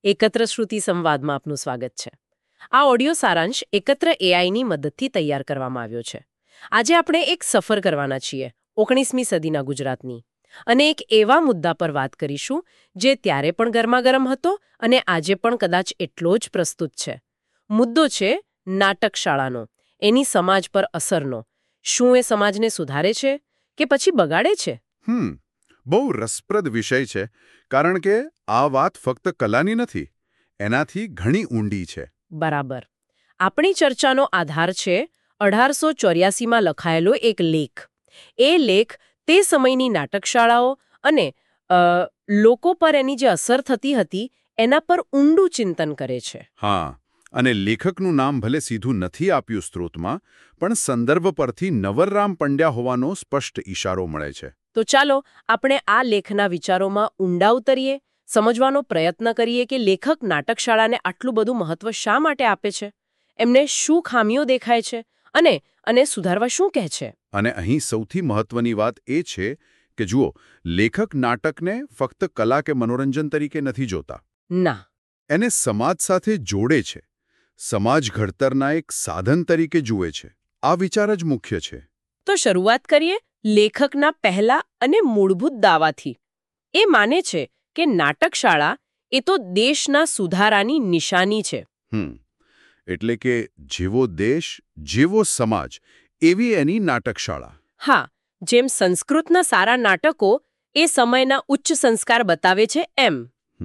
એકત્ર શ્રુતિ સંવાદમાં આપનું સ્વાગત છે. આ ઓડિયો સારાંશ એકત્ર એઆઈની મદદથી તૈયાર કરવામાં આવ્યો છે. આજે આપણે એક સફર કરવાના છીએ 19મી સદીના ગુજરાતની, અને એક એવા મુદ્દા પર વાત કરીશું જે ત્યારે પણ ગરમાગરમ હતો અને આજે પણ કદાચ એટલો જ પ્રસ્તુત છે. મુદ્દો છે નાટકશાળાનો, એની સમાજ પર અસરનો. શું એ સમાજને સુધારે છે કે પછી બગાડે છે? બહુ રસપ્રદ વિષય છે, કારણ કે આ વાત ફક્ત કલાની નથી, એનાથી ઘણી ઊંડી છે. બરાબર. આપણી ચર્ચાનો આધાર છે 1884માં લખાયેલો એક લેખ. એ લેખ તે સમયની નાટકશાળાઓ અને લોકો પર એની જે અસર થતી હતી એના પર ઊંડું ચિંતન કરે છે. હા, અને લેખકનું નામ ભલે સીધું નથી આપ્યું સ્ત્રોતમાં, પણ સંદર્ભ પરથી નવરરામ પંડ્યા હોવાનો સ્પષ્ટ ઈશારો મળે છે. તો ચાલો આપણે આ લેખના વિચારોમાં ઊંડા ઉતરીએ, સમજવાનો પ્રયત્ન કરીએ કે લેખક નાટકશાળાને આટલું બધું મહત્વ શા માટે આપે છે, એમને શું ખામીઓ દેખાય છે અને સુધારવા શું કહે છે. અને અહીં સૌથી મહત્વની વાત એ છે કે જુઓ, લેખક નાટકને ફક્ત કલા કે મનોરંજન તરીકે નથી જોતા. ના, એને સમાજ સાથે જોડે છે, સમાજ ઘડતરના એક સાધન તરીકે જુએ છે. આ વિચાર જ મુખ્ય છે. તો શરૂઆત કરીએ લેખકના પહેલા અને મૂળભૂત દાવાથી. એ માને છે કે નાટકશાળા એ તો દેશના સુધારાની નિશાની છે. એટલે કે જેવો દેશ, જેવો સમાજ, એવી એની નાટકશાળા. હા, જેમ સંસ્કૃતના સારા નાટકો એ સમયના ઉચ્ચ સંસ્કાર બતાવે છે એમ.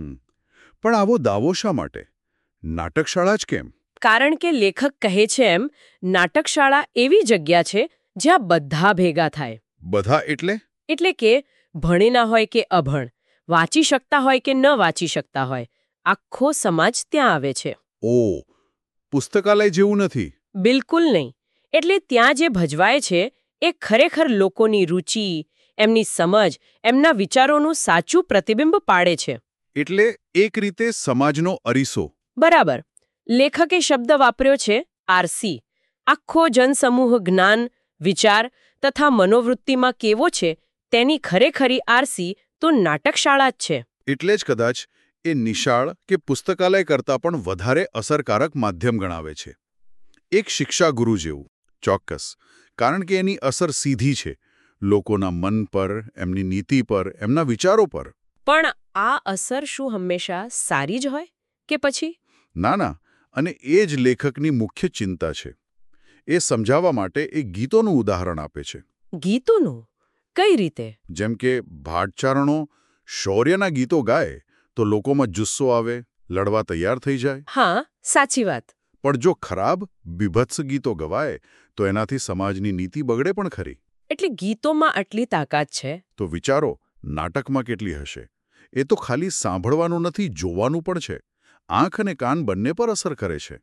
પણ આવો દાવો શા માટે? નાટકશાળા જ કેમ? કારણ કે લેખક કહે છે એમ, નાટકશાળા એવી જગ્યા છે જ્યાં બધા ભેગા થાય. બધા એટલે? એટલે કે ભણેના હોય કે અભણ, વાંચી શકતા હોય કે ન વાંચી શકતા હોય, આખો સમાજ ત્યાં આવે છે. ઓહ, પુસ્તકાલય જેવું નથી? બિલકુલ નહીં. એટલે ત્યાં જે ભજવાય છે એ ખરેખર લોકોની રુચિ, એમની સમજ, એમના વિચારોનું સાચું પ્રતિબિંબ પાડે છે. એટલે એક રીતે સમાજનો અરીસો. બરાબર. લેખકે શબ્દ વાપર્યો છે આરસી. આખો જનસમૂહ જ્ઞાન, વિચાર તથા મનોવૃત્તિમાં કેવો છે તેની ખરેખરી આરસી તો નાટકશાળા જ છે. એટલે જ કદાચ એ નિશાળ કે પુસ્તકાલય કરતાં પણ વધારે અસરકારક માધ્યમ ગણાવે છે. એક શિક્ષાગુરુ જેવું. ચોક્કસ. કારણ કે એની અસર સીધી છે, લોકોના મન પર, એમની નીતિ પર, એમના વિચારો પર. પણ આ અસર શું હંમેશા સારી જ હોય કે પછી? ના, અને એ જ લેખકની મુખ્ય ચિંતા છે. એ સમજાવવા માટે એ ગીતોનું ઉદાહરણ આપે છે. ગીતોનું? કઈ રીતે? જેમ કે ભાટચારણો શૌર્યના ગીતો ગાય તો લોકોમાં જુસ્સો આવે, લડવા તૈયાર થઈ જાય. હા, સાચી વાત. પણ જો ખરાબ, બીભત્સ ગીતો ગવાય તો એનાથી સમાજની નીતિ બગડે પણ ખરી. એટલે ગીતોમાં આટલી તાકાત છે તો વિચારો, નાટકમાં કેટલી હશે? એ તો ખાલી સાંભળવાનું નથી, જોવાનું પણ છે. આંખ અને કાન બંને પર અસર કરે છે.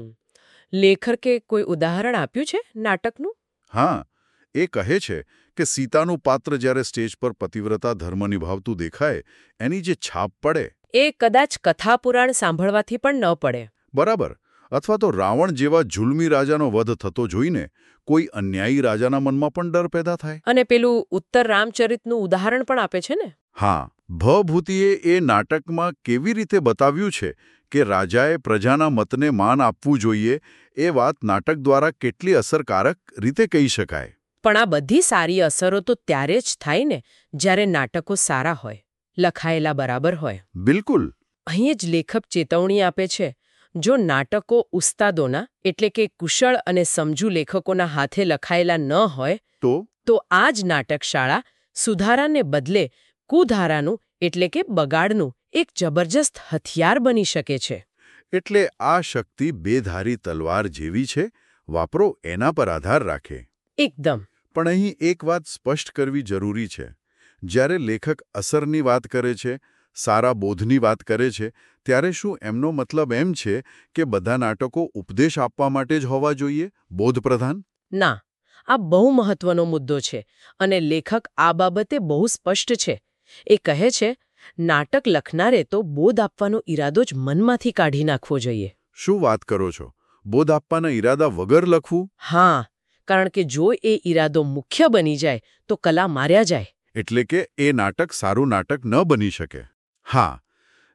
લેખકે કોઈ ઉદાહરણ આપ્યું છે નાટકનું? હા, એ કહે છે કે સીતાનું પાત્ર જ્યારે સ્ટેજ પર પતિવ્રતા ધર્મ નિભાવતું દેખાય, એની જે છાપ પડે, એ કદાચ કથા પુરાણ સાંભળવાથી પણ ન પડે. બરાબર. અથવા તો રાવણ જેવા જુલ્મી રાજાનો વધ થતો જોઈને કોઈ અન્યાયી રાજાના મનમાં પણ ડર પેદા થાય. અને પેલું ઉત્તર રામચરિતનું ઉદાહરણ પણ આપે છે ને? હા, ભભૂતિએ એ નાટકમાં કેવી રીતે બતાવ્યું છે કે રાજાએ પ્રજાના મતને માન આપવું જોઈએ, એ વાત નાટક દ્વારા કેટલી અસરકારક રીતે કહી શકાય. પણ આ બધી સારી અસરો તો ત્યારે જ થાય ને જ્યારે નાટકો સારા હોય, લખાયેલા બરાબર હોય. બિલકુલ. અહીં જ લેખક ચેતવણી આપે છે, જો નાટકો ઉસ્તાદોના એટલે કે કુશળ અને સમજુ લેખકોના હાથે લખાયેલા ન હોય તો આ જ નાટકશાળા સુધારાને બદલે કુધારાનું એટલે કે બગાડનું એક જબરજસ્ત હથિયાર બની શકે છે. એટલે આ શક્તિ બેધારી તલવાર જેવી છે, વાપરો એના પર આધાર રાખે. એકદમ. પણ અહીં એક વાત સ્પષ્ટ કરવી જરૂરી છે. જ્યારે લેખક અસરની વાત કરે છે, સારા બોધની વાત કરે છે, ત્યારે શું એમનો મતલબ એમ છે કે બધા નાટકો ઉપદેશ આપવા માટે જ હોવા જોઈએ, બોધપ્રધાન? ના, આ બહુ મહત્વનો મુદ્દો છે અને લેખક આ બાબતે બહુ સ્પષ્ટ છે. એ કહે છે, નાટક લખનારે તો બોધ આપવાનો ઈરાદો જ મનમાંથી કાઢી નાખવો જોઈએ. શું વાત કરો છો? બોધ આપવાના ઈરાદા વગર લખવું? હા, કારણ કે જો એ ઈરાદો મુખ્ય બની જાય તો કલા માર્યા જાય. એટલે કે એ નાટક સારું નાટક ન બની શકે. હા,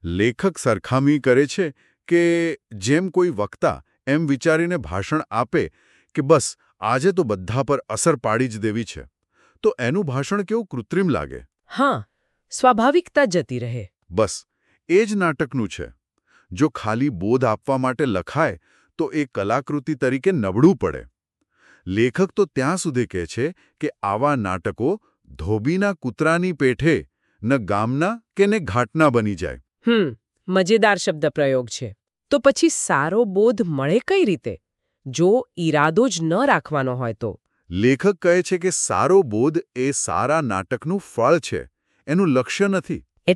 લેખક સરખામણી કરે છે કે જેમ કોઈ વક્તા એમ વિચારીને ભાષણ આપે કે બસ આજે તો બધા પર અસર પાડી જ દેવી છે, તો એનું ભાષણ કેવું કૃત્રિમ લાગે. હા, સ્વાભાવિકતા જતી રહે. બસ એ જ નાટકનું છે. જો ખાલી બોધ આપવા માટે લખાય તો એ કલાકૃતિ તરીકે નબળું પડે. લેખક તો ત્યાં સુધી કહે છે કે આવા નાટકો ધોબીના કૂતરાની પેઠે ન ગામના કે ને ઘાટના બની જાય. મજેદાર શબ્દ પ્રયોગ છે. તો પછી સારો બોધ મળે કઈ રીતે, જો ઈરાદો જ ન રાખવાનો હોય તો? લેખક કહે છે કે સારો બોધ એ સારા નાટકનું ફળ છે, એનું લક્ષ્ય નથી.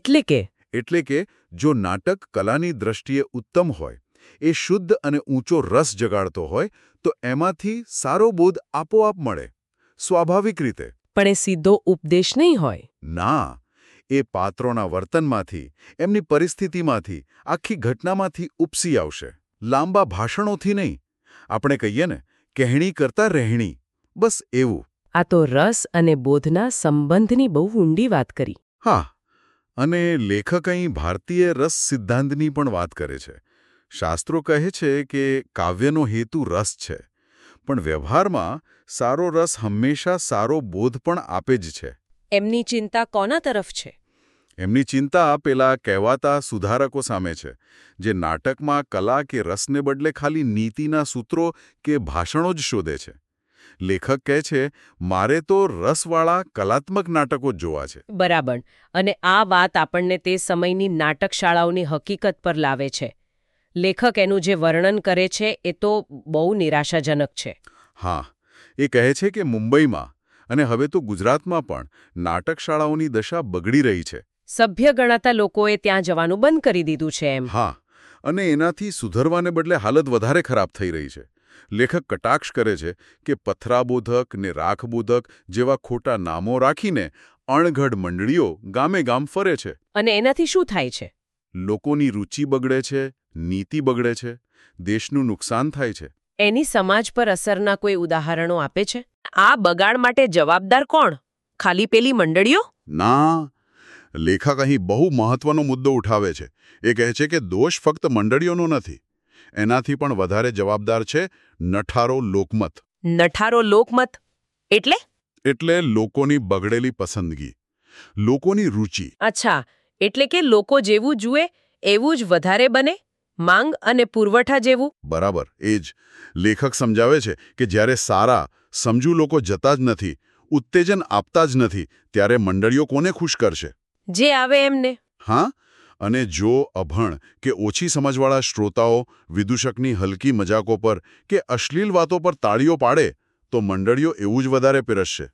એટલે કે જો નાટક કલાની દ્રષ્ટિએ ઉત્તમ હોય, એ શુદ્ધ અને ઊંચો રસ જગાડતો હોય, તો એમાંથી સારો બોધ આપોઆપ મળે, સ્વાભાવિક રીતે. પણ એ સીધો ઉપદેશ નહીં હોય. ના, એ પાત્રોના વર્તનમાંથી, એમની પરિસ્થિતિમાંથી, આખી ઘટનામાંથી ઉપસી આવશે. લાંબા ભાષણોથી નહીં. આપણે કહીએ ને, કહેણી કરતા રહેણી, બસ એવું. આ તો રસ અને બોધના સંબંધની બહુ ઊંડી વાત કરી. હા, અને લેખક અહીં ભારતીય રસ સિદ્ધાંતની પણ વાત કરે છે. શાસ્ત્રો કહે છે કે કાવ્યનો હેતુ રસ છે, પણ વ્યવહારમાં સારો રસ હંમેશા સારો બોધ પણ આપે જ છે. એમની ચિંતા કોના તરફ છે? એમની ચિંતા પેલા કહેવાતા સુધારકો સામે છે, જે નાટકમાં કલા કે રસને બદલે ખાલી નીતિના સૂત્રો કે ભાષણો જ શોધે છે. લેખક કહે છે, મારે તો રસવાળા કલાત્મક નાટકો જ જોવા છે. બરાબર. અને આ વાત આપણને તે સમયની નાટક શાળાઓની હકીકત પર લાવે છે. લેખક એનું જે વર્ણન કરે છે એ તો બહુ નિરાશાજનક છે. હા, એ કહે છે કે મુંબઈમાં અને હવે તો ગુજરાતમાં પણ નાટક શાળાઓની દશા બગડી રહી છે. સભ્ય ગણાતા લોકોએ ત્યાં જવાનું બંધ કરી દીધું છે એમ. હા, અને એનાથી સુધરવાને બદલે હાલત વધારે ખરાબ થઈ રહી છે. લેખક કટાક્ષ કરે છે કે પથરાબોધક ને રાખબોધક જેવા ખોટા નામો રાખીને અણઘડ મંડળીઓ ગામે ગામ ફરે છે. અને એનાથી શું થાય છે? લોકોની રુચિ બગડે છે, નીતિ બગડે છે, દેશનું નુકસાન થાય છે. એની સમાજ પર અસરના કોઈ ઉદાહરણો આપે છે? આ બગાડ માટે જવાબદાર કોણ? ખાલી પેલી મંડળીઓ? ના, લેખક અહીં બહુ મહત્વનો મુદ્દો ઉઠાવે છે. એ કહે છે કે દોષ ફક્ત મંડળીઓનો નથી, એનાથી પણ વધારે જવાબદાર છે નઠારો લોકમત. નઠારો લોકમત એટલે? એટલે લોકોની બગડેલી પસંદગી, લોકોની રુચિ. અચ્છા, એટલે કે લોકો જેવું જુએ એવું જ વધારે બને, માંગ અને પુરવઠા જેવું? બરાબર, એ જ. લેખક સમજાવે છે કે જ્યારે સારા, સમજુ લોકો જતા જ નથી, ઉત્તેજન આપતા જ નથી, ત્યારે મંડળીઓ કોને ખુશ કરશે? જે આવે એમને. હા, અને જો અભણ કે ઓછી સમજવાળા શ્રોતાઓ વિદૂષકની હલકી મજાકો પર કે અશ્લીલ વાતો પર તાળીઓ પાડે, તો મંડળીઓ એવું જ વધારે પીરસશે.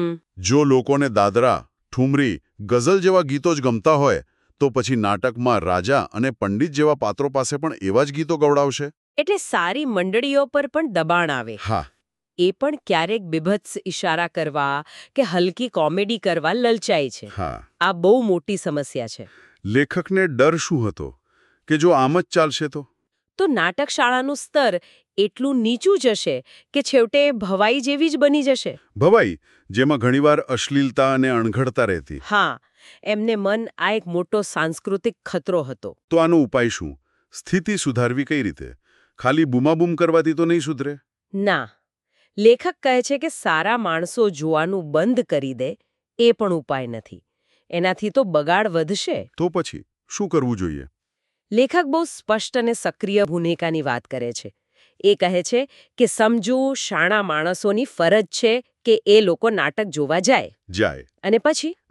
જો લોકોને દાદરા, ઠુમરી, ગઝલ જેવા ગીતો જ ગમતા હોય, તો પછી નાટકમાં રાજા અને પંડિત જેવા પાત્રો પાસે પણ એવા જ ગીતો ગવડાવશે. એટલે સારી મંડળીઓ પર પણ દબાણ આવે. હા, એ પણ ક્યારેક બીભત્સ ઇશારા કરવા કે હલકી કોમેડી કરવા લલચાય છે. હા. આ બહુ મોટી સમસ્યા છે. લેખકને ડર શું હતો કે જો આમ જ ચાલશે તો નાટક શાળાનું સ્તર એટલું નીચું જશે કે છેવટે ભવાઈ જેવી જ બની જશે. ભવાઈ, જેમાં ઘણીવાર અશ્લીલતા અને અણઘડતા રહેતી. હા, એમને મન આ એક મોટો સાંસ્કૃતિક ખતરો હતો. તો આનો ઉપાય શું? સ્થિતિ સુધારવી કઈ રીતે? ખાલી બૂમાબૂમ કરવાથી તો નહીં સુધરે. ના, લેખક કહે છે કે સારા માણસો જોવાનું બંધ કરી દે એ પણ ઉપાય નથી. એનાથી તો બગાડ વધશે. તો પછી શું કરવું જોઈએ? લેખક બહુ સ્પષ્ટ અને સક્રિય ભૂમિકાની વાત કરે છે. એ કહે છે કે સમજુ, શાણા માણસોની ફરજ છે કે એ લોકો નાટક જોવા જાય. અને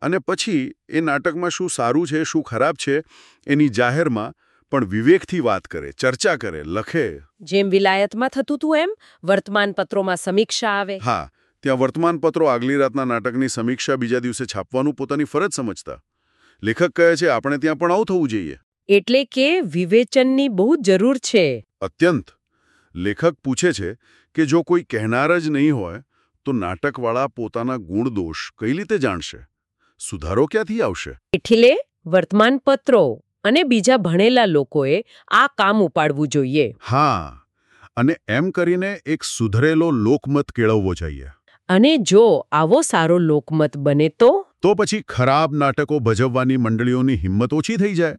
પછી એ નાટકમાં શું સારું છે, શું ખરાબ છે, એની જાહેરમાં પણ વિવેકથી વાત કરે, ચર્ચા કરે, લખે. જેમ વિલાયતમાં થતું હતું એમ વર્તમાનપત્રોમાં સમીક્ષા આવે. હા, ત્યાં વર્તમાનપત્રો આગલી રાતના નાટકની સમીક્ષા બીજા દિવસે છાપવાનું પોતાની ફરજ સમજતા. લેખક કહે છે આપણે ત્યાં પણ આવું થવું જોઈએ. એટલે કે વિવેચનની બહુ જરૂર છે. અત્યંત. લેખક પૂછે છે કે જો કોઈ કહેનાર જ નહીં હોય તો નાટકવાળા પોતાના ગુણ દોષ કઈ રીતે જાણશે? સુધારો ક્યાંથી આવશે? એટલે વર્તમાનપત્રો અને બીજા ભણેલા લોકોએ આ કામ ઉપાડવું જોઈએ. હા, અને એમ કરીને એક સુધરેલો લોકમત કેળવવો જોઈએ. અને જો આવો સારો લોકમત બને તો પછી ખરાબ નાટકો ભજવવાની મંડળીઓની હિંમત ઓછી થઈ જાય.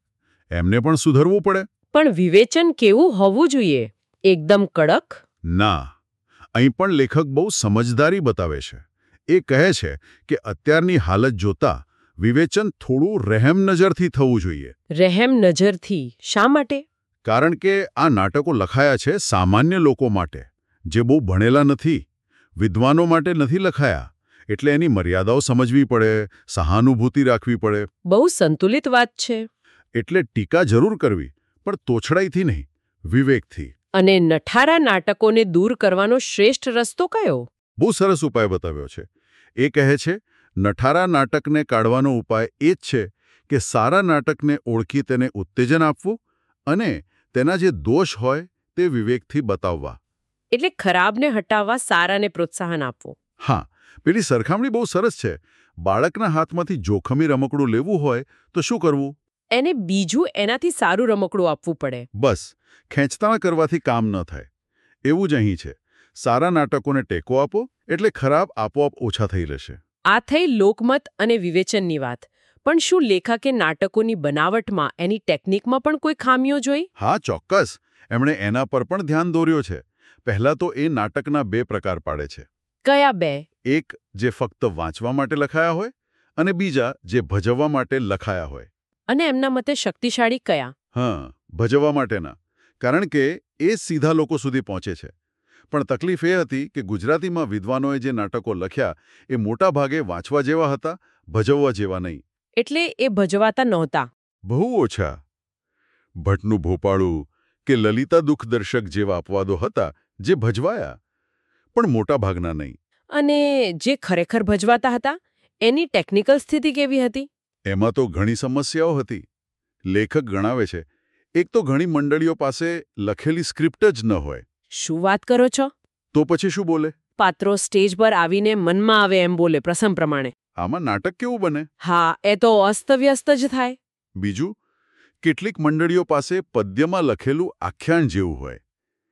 એમને પણ સુધરવું પડે. પણ વિવેચન કેવું હોવું જોઈએ? એકદમ કડક? ના, અહીં પણ લેખક બહુ સમજદારી બતાવે છે. એ કહે છે કે અત્યારની હાલત જોતા વિવેચન થોડું રહેમ નજરથી થવું જોઈએ. રહેમ નજરથી શા માટે? કારણ કે આ નાટકો લખાયા છે સામાન્ય લોકો માટે, જે બહુ ભણેલા નથી, વિદ્વાનો માટે નથી લખાયા. એટલે એની મર્યાદાઓ સમજવી પડે, સહાનુભૂતિ રાખવી પડે. બહુ સંતુલિત વાત છે. એટલે ટીકા જરૂર કરવી, પણ તોછડાઈથી નહીં, વિવેકથી. અને નઠારા નાટકોને દૂર કરવાનો શ્રેષ્ઠ રસ્તો કયો? બહુ સરસ ઉપાય બતાવ્યો છે. એ કહે છે, નઠારા નાટકને કાઢવાનો ઉપાય એ જ છે કે સારા નાટકને ઓળખી તેને ઉત્તેજન આપવું અને તેના જે દોષ હોય તે વિવેકથી બતાવવા. એટલે ખરાબને હટાવવા સારાને પ્રોત્સાહન આપવું. હા, પેલી સરખામણી બહુ સરસ છે. બાળકના હાથમાંથી જોખમી રમકડું લેવું હોય તો શું કરવું? એને બીજું એનાથી સારું રમકડું આપવું પડે. બસ, ખેંચતાણ કરવાથી કામ ન થાય. એવું જ અહીં છે. સારા નાટકોને ટેકો આપો એટલે ખરાબ આપોઆપ ઓછા થઈ રહેશે. આ થઈ લોકમત અને વિવેચનની વાત. પણ શું લેખકે નાટકોની બનાવટમાં, એની ટેકનિકમાં પણ કોઈ ખામીઓ જોઈ? હા, ચોક્કસ. એમણે એના પર પણ ધ્યાન દોર્યો છે. પહેલા તો એ નાટકના 2 પ્રકાર પાડે છે. કયા 2? એક જે ફક્ત વાંચવા માટે લખાયા હોય અને બીજા જે ભજવવા માટે લખાયા હોય. અને એમના મતે શક્તિશાળી કયા? હા, ભજવવા માટેના. કારણ કે એ સીધા લોકો સુધી પહોંચે છે. પણ તકલીફ એ હતી કે ગુજરાતીમાં વિદ્વાનોએ જે નાટકો લખ્યા એ મોટા ભાગે વાંચવા જેવા હતા, ભજવવા જેવા નહીં. એટલે એ ભજવાતા નહોતા. બહુ ઓછા. ભટ્ટનું ભોપાળું કે લલિતા દુઃખદર્શક જેવા અપવાદો હતા જે ભજવાયા, પણ મોટા ભાગના નહીં. અને જે ખરેખર ભજવાતા હતા, એની ટેકનિકલ સ્થિતિ કેવી હતી? એમાં તો ઘણી સમસ્યાઓ હતી. લેખક ગણાવે છે, એક તો ઘણી મંડળીઓ પાસે લખેલી સ્ક્રિપ્ટ જ ન હોય. શું વાત કરો છો? તો પછી શું બોલે? પાત્રો સ્ટેજ પર આવીને મનમાં આવે એમ બોલે, પ્રસંગ પ્રમાણે. આમાં નાટક કેવું બને? હા, એ તો અસ્તવ્યસ્ત જ થાય. બીજું, કેટલીક મંડળીઓ પાસે પદ્યમાં લખેલું આખ્યાન જેવું હોય.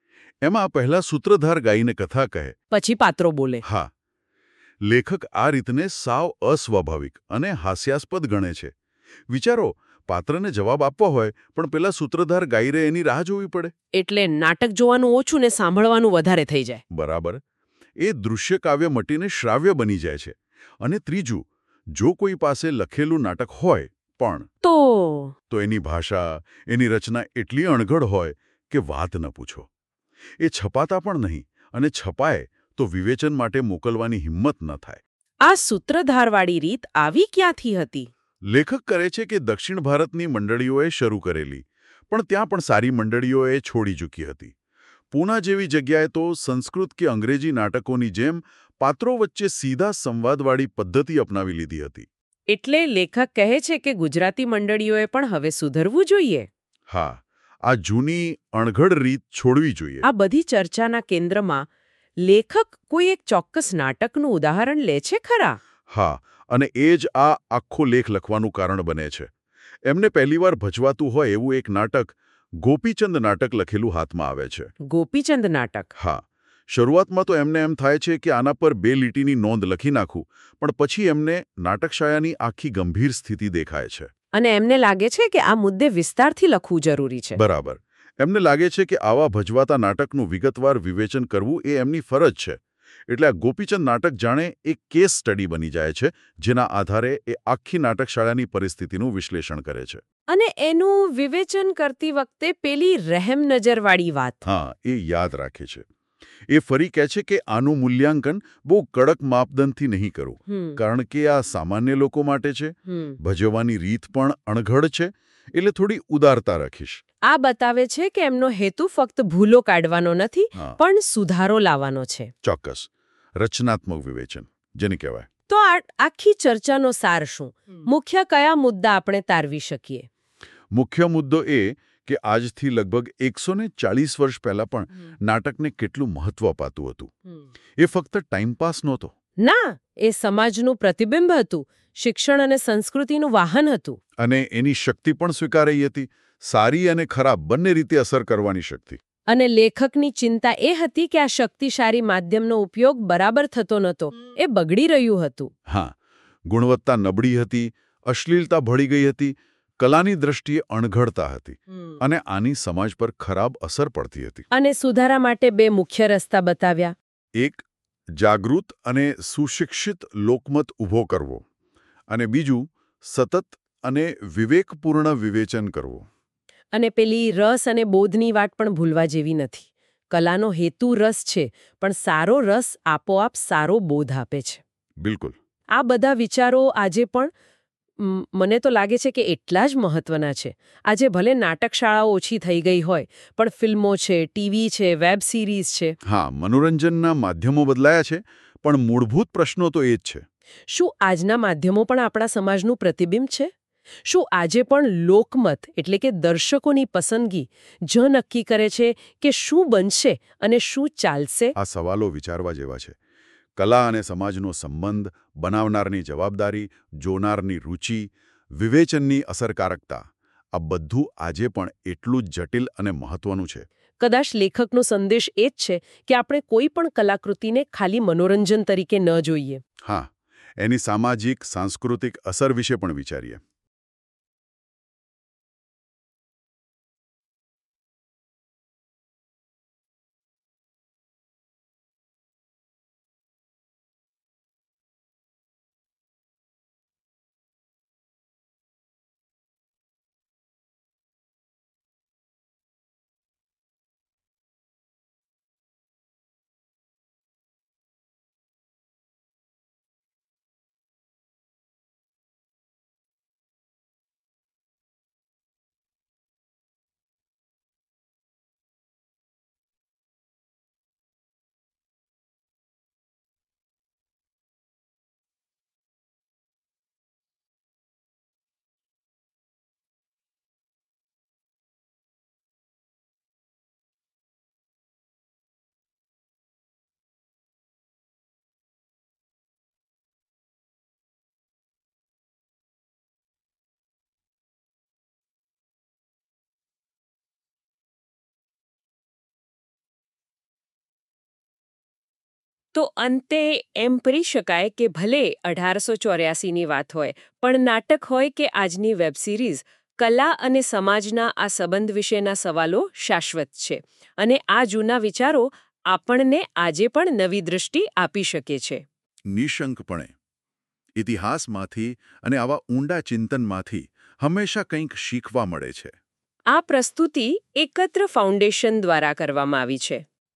એમાં પહેલા સૂત્રધાર ગાઈને કથા કહે, પછી પાત્રો બોલે. હા, લેખક આ રીતને સાવ અસ્વાભાવિક અને હાસ્યાસ્પદ ગણે છે. વિચારો, પાત્રને જવાબ આપવો હોય પણ પેલા સૂત્રધાર ગાઈ રહે એની રાહ જોવી પડે. એટલે નાટક જોવાનું ઓછું ને સાંભળવાનું વધારે થઈ જાય. બરાબર. એ દૃશ્ય કાવ્ય મટીને શ્રાવ્ય બની જાય છે. અને ત્રીજું, જો કોઈ પાસે લખેલું નાટક હોય પણ તો એની ભાષા, એની રચના એટલી અણઘડ હોય કે વાત ન પૂછો. એ છપાતા પણ નહીં, અને છપાય તો વિવેચન માટે મોકલવાની હિંમત ન થાય. આ સૂત્રધારવાળી રીત આવી ક્યાંથી હતી? લેખક કરે છે કે દક્ષિણ ભારતની મંડળીઓએ શરૂ કરેલી, પણ ત્યાં પણ સારી મંડળીઓએ છોડી ચૂકી હતી. પૂના જેવી જગ્યાએ તો સંસ્કૃત કે અંગ્રેજી નાટકોની જેમ પાત્રો વચ્ચે સીધા સંવાદવાળી પદ્ધતિ અપનાવી લીધી હતી. એટલે લેખક કહે છે કે ગુજરાતી મંડળીઓએ પણ હવે સુધરવું જોઈએ. હા, આ જૂની અણઘડ રીત છોડવી જોઈએ. આ બધી ચર્ચાના કેન્દ્રમાં લેખક કોઈ એક ચોક્કસ નાટકનું ઉદાહરણ લે છે ખરા? હા, અને એ જ આ આખો લેખ લખવાનું કારણ બને છે. એમને પહેલીવાર ભજવાતું હોય એવું એક નાટક, ગોપીચંદ નાટક લખેલું હાથમાં આવે છે. ગોપીચંદ નાટક? હા. શરૂઆતમાં તો એમને એમ થાય છે કે આના પર 2 લીટીની નોંધ લખી નાખું, પણ પછી એમને નાટકશાળાની આખી ગંભીર સ્થિતિ દેખાય છે. અને એમને લાગે છે કે આ મુદ્દે વિસ્તારથી લખવું જરૂરી છે. બરાબર. એમને લાગે છે કે આવા ભજવાતા નાટકનું વિગતવાર વિવેચન કરવું એ એમની ફરજ છે. એટલે આ ગોપીચંદ નાટક જાણે એક કેસ સ્ટડી બની જાય છે, જેના આધારે એ આખી નાટકશાળાની પરિસ્થિતિનું વિશ્લેષણ કરે છે. અને એનું વિવેચન કરતી વખતે પેલી રહેમ નજરવાળી વાત. હા, એ યાદ રાખે છે. એ ફરી કહે છે કે આનું મૂલ્યાંકન બહુ કડક માપદંડથી નહીં કરવું, કારણ કે આ સામાન્ય લોકો માટે છે. ભજવવાની રીત પણ અણઘડ છે, એટલે થોડી ઉદારતા રાખીશ. આ બતાવે છે કે એમનો હેતુ ફક્ત ભૂલો કાઢવાનો નથી, પણ સુધારો લાવવાનો છે. ચોક્કસ. રચનાત્મક વિવેચન જેને કહેવાય. તો આખી ચર્ચાનો સાર શું? મુખ્ય કયા મુદ્દા આપણે તારવી શકીએ? મુખ્ય મુદ્દો એ કે આજથી લગભગ 140 વર્ષ પહેલા પણ નાટકને કેટલું મહત્વ અપાતું હતું. એ ફક્ત ટાઈમપાસ નહોતો. ના, એ સમાજનું પ્રતિબિંબ હતું, શિક્ષણ અને સંસ્કૃતિનું વાહન હતું. અને એની શક્તિ પણ સ્વીકારાઈ હતી, સારી અને ખરાબ બંને રીતે અસર કરવાની શક્તિ. અને લેખકની ચિંતા એ હતી કે આ શક્તિશાળી માધ્યમનો ઉપયોગ બરાબર થતો નહોતો, એ બગડી રહ્યું હતું. હા, ગુણવત્તા નબળી હતી, અશ્લીલતા ભળી ગઈ હતી, કલાની દ્રષ્ટિએ અણઘડતા હતી અને આની સમાજ પર ખરાબ અસર પડતી હતી. અને સુધારા માટે બે મુખ્ય રસ્તા બતાવ્યા. એક, જાગૃત અને સુશિક્ષિત લોકમત ઊભો કરવો અને બીજું, સતત અને વિવેકપૂર્ણ વિવેચન કરવું. અને પેલી રસ અને બોધની વાત પણ ભૂલવા જેવી નથી. કલાનો હેતુ રસ છે, પણ સારો રસ આપોઆપ સારો બોધ આપે છે. બિલકુલ. આ બધા વિચારો આજે પણ મને તો લાગે છે કે એટલા જ મહત્વના છે. આજે ભલે નાટક શાળાઓ ઓછી થઈ ગઈ હોય, પણ ફિલ્મો છે, ટીવી છે, વેબ સિરીઝ છે. હા, મનોરંજનના માધ્યમો બદલાયા છે, પણ મૂળભૂત પ્રશ્નો તો એ જ છે. શું આજના માધ્યમો પણ આપણા સમાજનું પ્રતિબિંબ છે? શું આજે પણ લોકમત એટલે કે દર્શકોની પસંદગી જ નક્કી કરે છે કે શું બનશે અને શું ચાલશે? આ સવાલો વિચારવા જેવા છે. કલા અને સમાજનો સંબંધ, બનાવનારની જવાબદારી, જોનારની રુચિ, વિવેચનની અસરકારકતા, આ બધું આજે પણ એટલું જ જટિલ અને મહત્વનું છે. કદાચ લેખકનો સંદેશ એ જ છે કે આપણે કોઈ પણ કલાકૃતિને ખાલી મનોરંજન તરીકે ન જોઈએ. હા, એની સામાજિક, સાંસ્કૃતિક અસર વિશે પણ વિચારીએ. તો અંતે એમ કહી શકાય કે ભલે 1884ની વાત હોય, પણ નાટક હોય કે આજની વેબ સિરીઝ, કલા અને સમાજના આ સંબંધ વિશેના સવાલો શાશ્વત છે. અને આ જૂના વિચારો આપણને આજે પણ નવી દૃષ્ટિ આપી શકે છે. નિઃશંકપણે. ઇતિહાસમાંથી અને આવા ઊંડા ચિંતનમાંથી હંમેશા કંઈક શીખવા મળે છે. આ પ્રસ્તુતિ એકત્ર ફાઉન્ડેશન દ્વારા કરવામાં આવી છે.